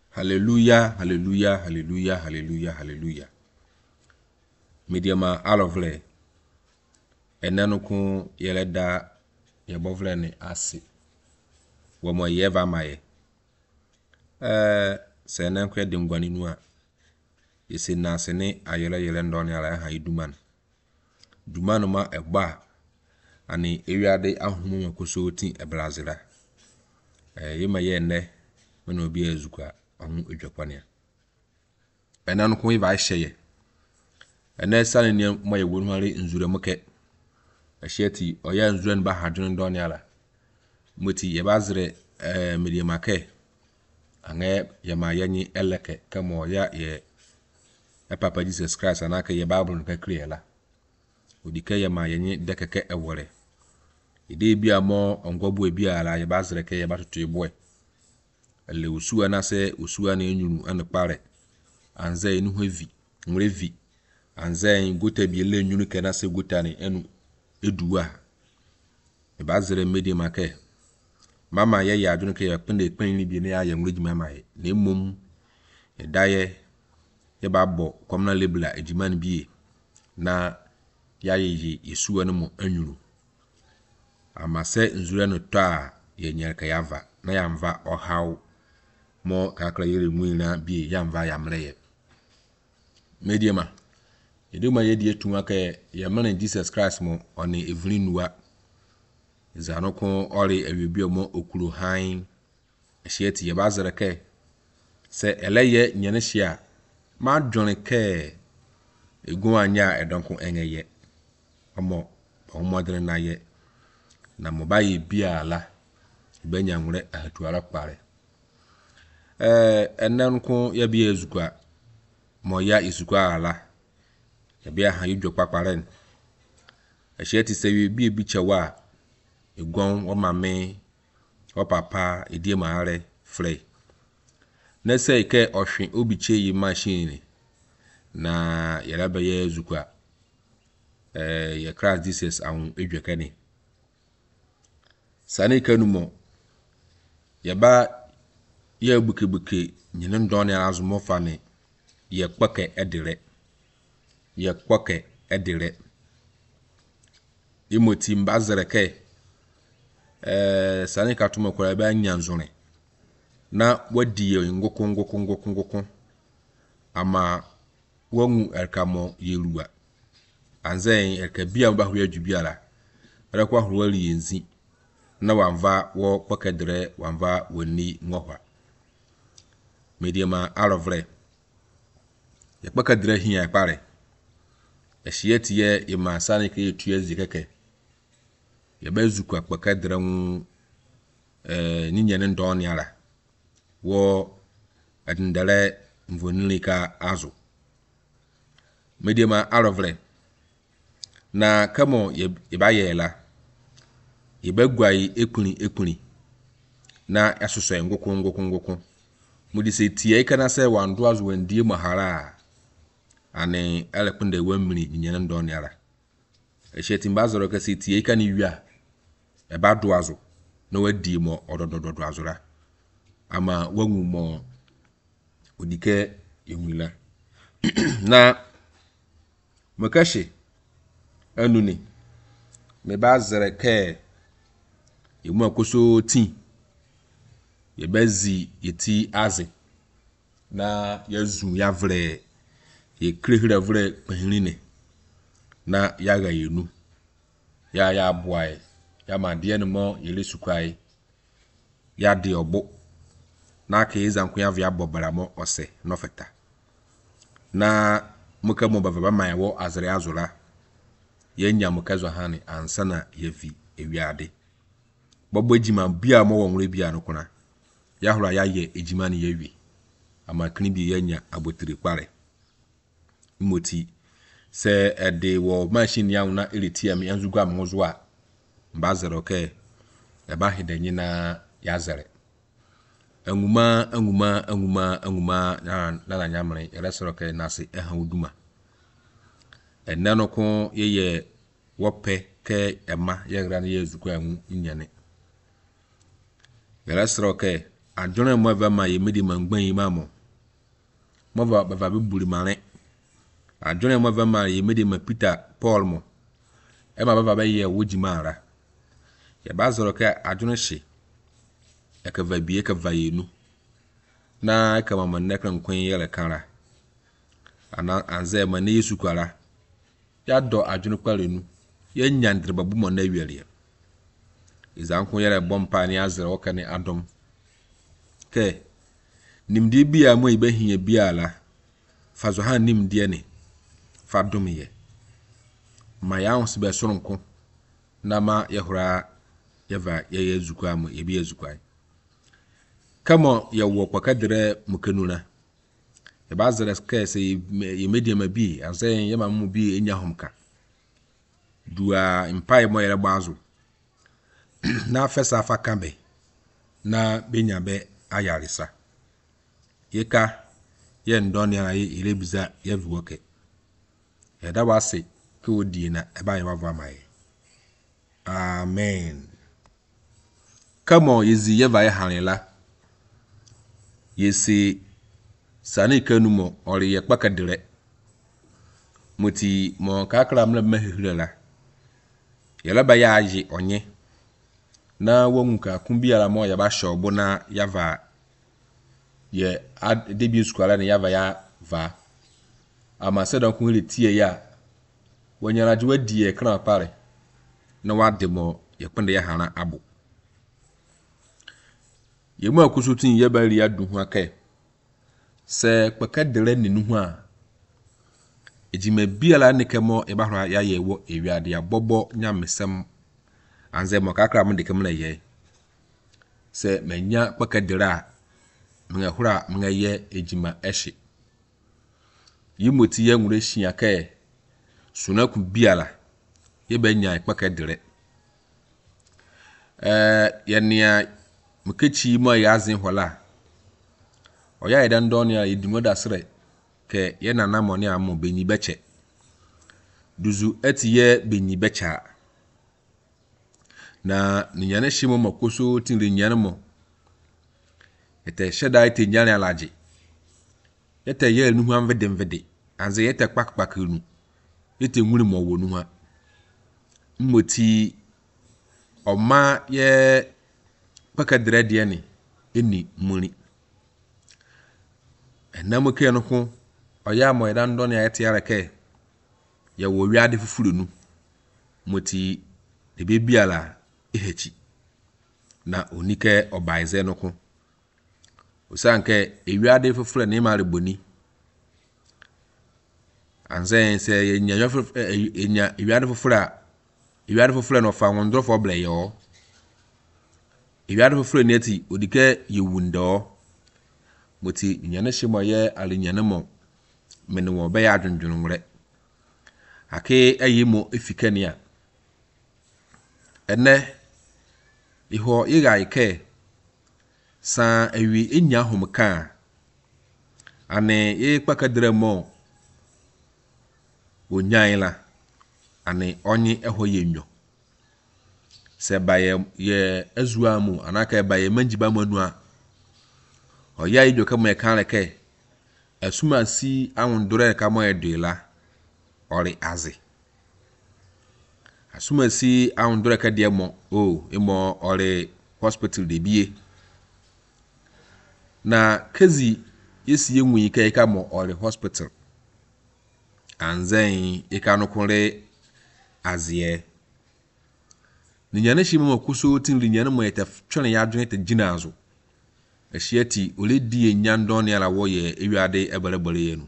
Hallelujah, hallelujah, hallelujah, hallelujah, hallelujah. Mediama alovle. Enanukun yeleda yebovle ni asi. Wamo yeva maye. Se enankwe dingwani nua. Yesi nasini ayele ndoni ala ha iduman. Duman ma egba. Ani ewiade ahumu makoso ti ebrazila. Yema ye ne. Meno obi ezukwa ahu edwapania. Enanukun yiva ahyeye. Ene sane ni ma yewonu hare nzure muke. Ahyeti oya nzure nba hadwon ndoni ala. Moti yebazire mediama ke. Ange yema yanyi eleke kamo ya ye Papa Jesus Christ anaka ye Bible nka kriela. Odike yema yanyi dekeke ewore. Ide bia mo ongobu ebia ala yebazire ke yebatutu eboe. Ele usua na se usua na enyunu anepare. Anze enu heavy, ngrevi. Anze gota bi ele enyunu ke na se gota ni enu eduwa. Yebazire mediama ke. Mama ye ya adwene ke ya pende ni bi ne ya ngreji mama ye. Ne mom edaye ye babbo komna lebla ejimani bi na ya ye yesuwa no mo anyuru. Amase nzure no to a ye nyerka yava na yamva ohaw mo kakra yere mu na bi yamva yamreye. Mediama eduma ye die tunwa ke ye mane Jesus Christ mo oni evri nuwa zanoko ori ewebio mo okuro han ehyeti ye bazere ke se eleye nyene hia ma dwone ke egun anya edonko engeye omo omodere na ye na mobaye bia ala benya nwure ahatuara kpare enanko ye bia ezukwa mo ya izukwa ala ye bia ha yidwo kpakpare ehyeti se we bia bi chewa egon o mame o papa edie maare frey na say ke ohwe obiche yi machine na yarabe ye ezukwa ye Christ Jesus awon edwekani sane kanumo yeba ye bukebuke nyine ndone azumo fane ye kpake edire imoti mbazere ke sane katuma kwa ba nyanzone na wadi ye ngoko ama wangu elkamo yeluwa anzen elkabia mba hwe adwubiara rekwa hwali yenzi na wamva wo kpakedre wamva woni ngohwa mediama alovre ye kpakedre hia pare ehyieti ye imasane ke yetuezi keke ye bazukwa kpakedre ninyene ndoni ala wo adindale mvonilika azu mediama alovre na kamo yebayela yebagwai ekuni na asoso ngoko mudi se tie kana se wando azu wandie mahara ane elekunde wamri nyene ndoni ala ehyeti mbazoro ka se tie kana wia ebado azu na wadi mo odododo azura ama wangu mo odike yemula na makashi anuni me bazere ke yemu akoso ti yebezi yeti aze na yazu yavre ye krehira vre pahirine na yaga yenu ya boae ya madie no mo yele sukwai ya de obo na ka izanku ya via bobara mo ose no feta na muka mo baba ma yawo azre azura yenya mukazo hani ansana yevi ewiade bobo ejima bia mo wonwre bia no kuna ya hura ya ye ejima ni yewi ama kini bi yenya abotire kware moti se ede wo machine ya una elitiam yanzugwa mwozo a mbazero ke eba hedenyi na yazere anguma na nyamre eresoro ke nase eha oduma enanoko ye wope ke ema yegra na yezukwa hu nyane eresoro ke adwene mo va ma ye medi mangban yi ma mo va be buri mane adwene mo va ma ye medi ma Peter Paul mo e ma ba ye wojima ara ye ba zoro ka adwene hye e ka va bie ka va yenu na ka mama ne kan kwen yele kanra ana anze ma ne Yesu kwara ya do adwene kwarenu ye nyandre babu mo na wiele izanko yele bompa ni azere o kane adom ke nimdi bia mo ibe hie bia la fa zo han nimdi ne fa dom ye ma ya onse be soronko na ma ye hura ye va ye yezukwa mo ye bi yezukwa kamo ye wo kwakadere mukenuna e ba zere ke se ye medium bi azen ye ma mu bi enya homka dua impai mo yele bazu na fesa fa kambe na benya be ayarisa yeka ye ndoni ya ye ilebiza ye vuoke e da wase ke odi na e ba ye bava mai amen kamo yezi ye va ye hanela yesi sani kanu mo ori ye kpakadire muti mo kakra mle mehirela yela ba ya aji onye na wonka kumbiara mo ya ba shobo na yava ye debut squala na yava ya va ama se don kun tie ya wonyara ji wadi e kran pare na wade mo ye kpende ya hana abo ye mu akusutin ye ba ri adu ho aka se kpakadere ninu ho a ejima biala ne kemo e ba hwa ya ye wo ewiade ya bobo nyamesem anze mo kakra mo de kemna ye se menya kpakadere a mga hura mga ye ejima ehye yimoti ye nwure hia ka sunaku biala ye benya kpakadere ye nia mkechi mo ya azin hola oya ida ndoni ya idimo dasre ke ye nana mo ni amo benyi beche duzu etiye benyi becha na nyane shimo makoso tinri nyane mo ete sheda ite nyane alaji ete ye nu han vede anze yete kpakpak nu ete nwuri mo wonu ha mmoti oma ye pakadre de ni eni muri enamo ke no ko oya mo ida ndo ne ete yare ke ye wo wiade fufuru nu moti de bebiala ehechi na onike obaize no ko osanke ewiade fufuru ne ma reboni anzen se ye nya ewiade fufuru no fa wondro fo ble yo ewiade fufuru ne ati odike ye wundo moti nyane shimo ye alinyane mo mene wo be ya adwundwunre ake ayimo efikania ene iho iga ike sa ewi enya homka ane ye kpakadere mo onyaila ane onye eho yenyo se baye ye azuamu anaka baye manjiba manua oya ido kama kan leke asuma si awundure kama edela ori azi asuma si awundure ka de mo emo ori hospital de bie na kezi yesi yenwi ka ika mo ori hospital anzen ika no kunre azie ni nyane shi mo kuso tin ri nyane mo yeta twene ya adwene te ginazo ehyiati oledi enyando ne ala wo ye ewiade ebalebale ye no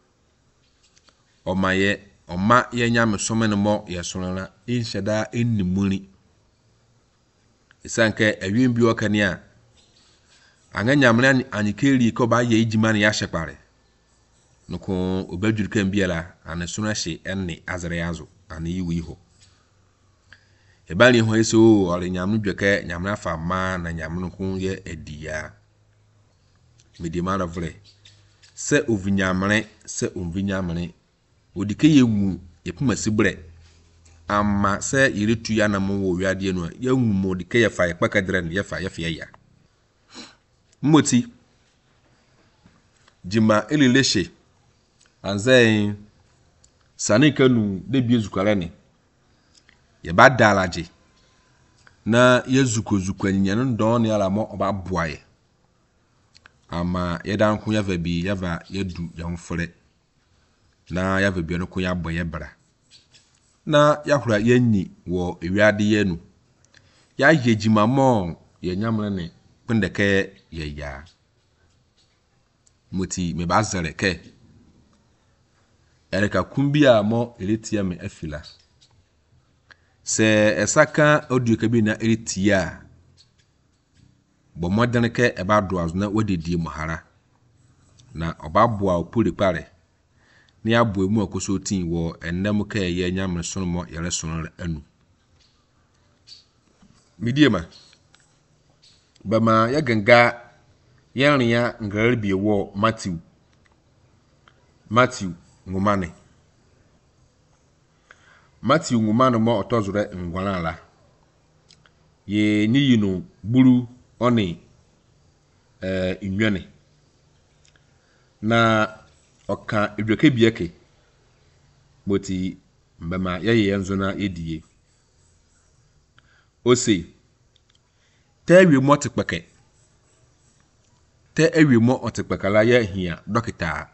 oma ye nyame somene mo ye sonra inshada ennimuri isanke ewiem bi okane a anga nyamre anyikeri ko ba ye ejima ne ya hyepare noko obadwuru kan biala ane sona hye enne azere yazo ane yiwi ho ebali ho eso ore nyamnu dweke nyamna fa ma na nyamnu ko ye edia medimara vre se ovinyamre se onvinyamre odike yewu epuma sibre amma se yiretu ya na mo wo wiade no ya wu mo odike ye fa ye kpakadre ne ye fa ye fe ya Moti jima elileshe anzai sani kanu de bi ezukare ni ye ba dalaje na ye zuko nyane ndon ni ala mo oba boaye ama ye dan kun ya va bi ya va ye du ya mfore na ya va bi no kun ya boye bra na ya hura ye nyi wo ewiade ye nu ya ye jima mo ye nyamre ne pendeke ye ya moti me ba zare ke ereka kumbia mo eletia me afila se esaka audio kabi na eletia bo modern ke e ba do azuna wadedi mohara na obabua opuri pare ni abo mu akoso tin wo ennem ka ye nyamre sono mo yere sono anu midiema bama ya ganga yanriya ngar bi wo Matthew ngumane mo otozure ngwanala ye nyiyinu buru oni inwene na oka edweke bieke moti mbama ye yenzo na edie ose tewi motikpeke te ewi mo otikpekala ye hia dokita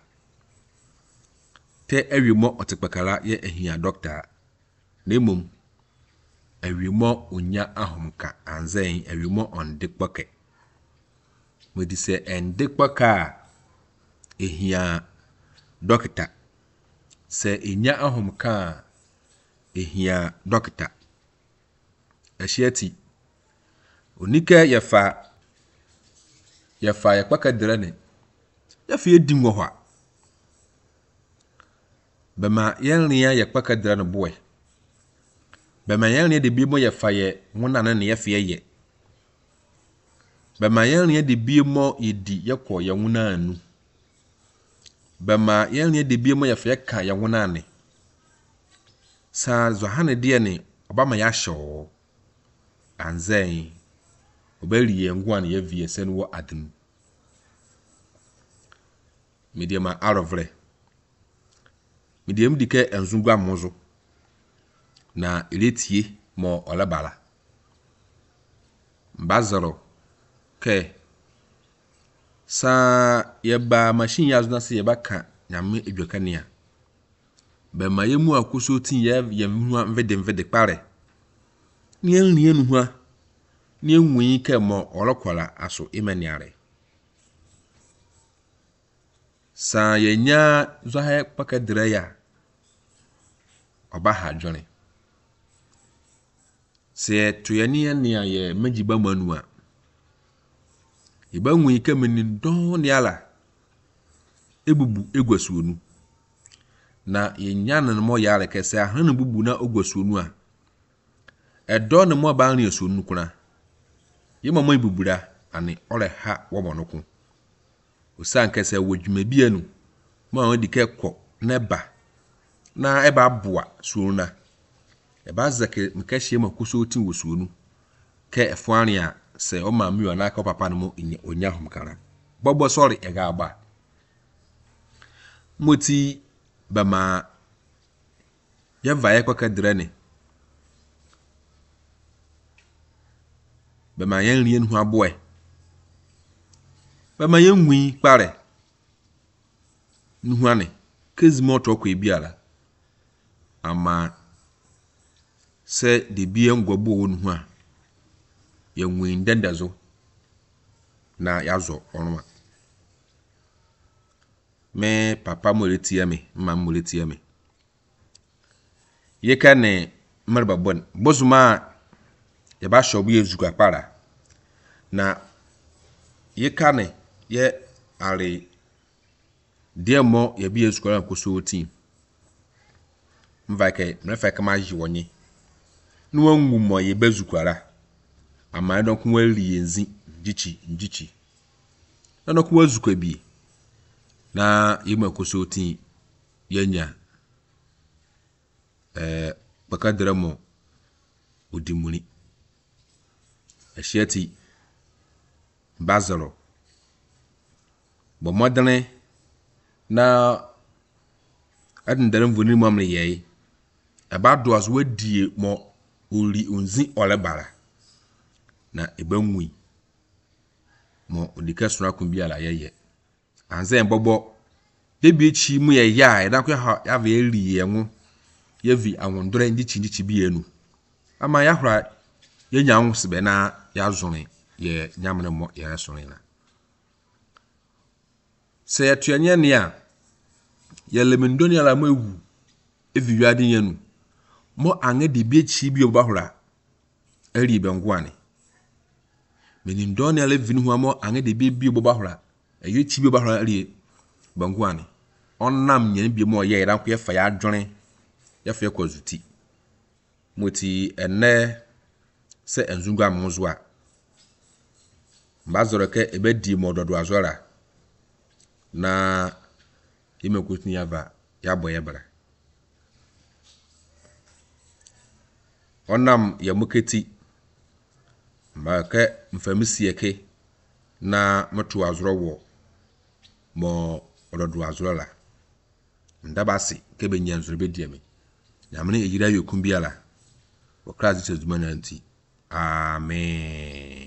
te ewi mo otikpekala ye hia doctor nemum ewi mo onya ahomka anzen ewi mo ondikpeke modi se endikpeka ehia doctor se enya ahomka ehia doctor ehyiati onika yefa yakpaka drane yafa edi ngohwa bema yenria yakpaka drane boy bema yenria de bi mo yafa ye nguna ne yafa ye bema yenria de bi mo yedi yakọ ye nguna anu bema yenria de bi mo yafa ka ye nguna ne sa zohane de ne obama ya hyew anzen obeli ye ngwan ye vie sen wo adem mediama arovre mediam dike enzungwa mozo na eletie mo olabala mbazaro ke sa yeba machine yazuna se yeba ka nyame edwakania be ma yemu akoso tin ye mhua mvede pare ni enrie nuhua ni enwi ke mo olokwala aso imaniare sa yenya zoha paka dreya oba ha dwone se tuyani ania ye magiba manua iba nwi ke meni don ni ala ebubu egwasuonu na yenya nan mo yare ke se ahanu bubu na ogwasuonu a edo ne mo ba nri asuonu kuna yema mo ibubura ani ole ha wo monoko osan ke se wodwuma bianu ma won dike kọ neba na eba boa suona eba zake mkashie makuso otin wo suonu ke efuani a se o ma mi ona ka papa no mo onya homkara bobo sorry e ga agba moti bama ya vaye kwa kadrene bama yan rien hu aboe bama yan nwi pare nhuane kezimo to kwa ebiala ama se de bie ngwabo wonu hu a ye nwi ndendazo na yazo onwa me papa mo letia me mama mo letia me ye kane marba bon bozuma ye ba shobu yezuka para na ye kane ye ari demo ye bi yezuka ko so team mvake mrefa kama jiwonye nuwa ngumo ye bezukwara ama no kunwa lienzi njichi no kunwa zukwa bi na yema koso tin yenya bakadramo odimuni eshiati bazaro bo modene na adendere mvoni mu amre ye aba do as wadie mo ori onzi olebara na ebanwi mo odika sura kun bi ala yeye anze bobo debi chi mu ye ya e da ko ya va eri ye nwo ye vi awondore ndichi bi enu ama ya hura ye nya nwo sebe na ya zone ye nyamne mo ye sone na se atuanye ne a ye lemendoni ala mo ewu evi wiade yenu mo ange de bi chi bi oba hura eri bengwane menim doni ala vinu hu amo ange de bi oba hura eyi chi bi oba hura eri bengwane onnam nyen bi mo ye ran ko ye fa ya adwene ye fa ko zuti moti enne se enzungwa mozo a mbazoro ke ebedi mo dodo azora na imekutni yava ya boye bra onam ya muketi mbake mfamisi yake na mtu azoro wo mo dodo azora ndabasi ke benyan zoro bediame nyamne ejira yokumbiala wo krazi chezuma nanti amen.